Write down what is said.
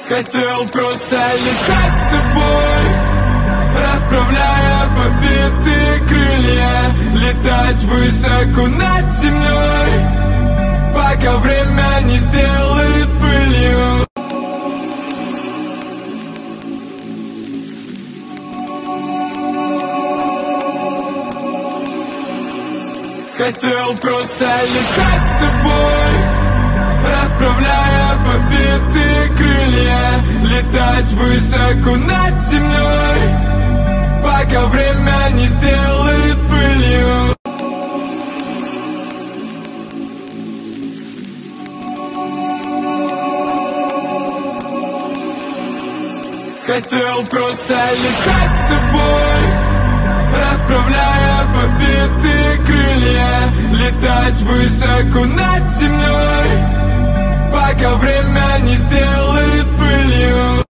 Хотел просто летать с тобой, расправляя побитые крылья, летать высоко над землей, пока время не сделает пылью. Хотел просто летать с тобой, расправляя побитые крылья, летать высоко над землей, пока время не сделает пылью. Хотел просто летать с тобой, расправляя побитые крылья, летать высоко над землей, пока время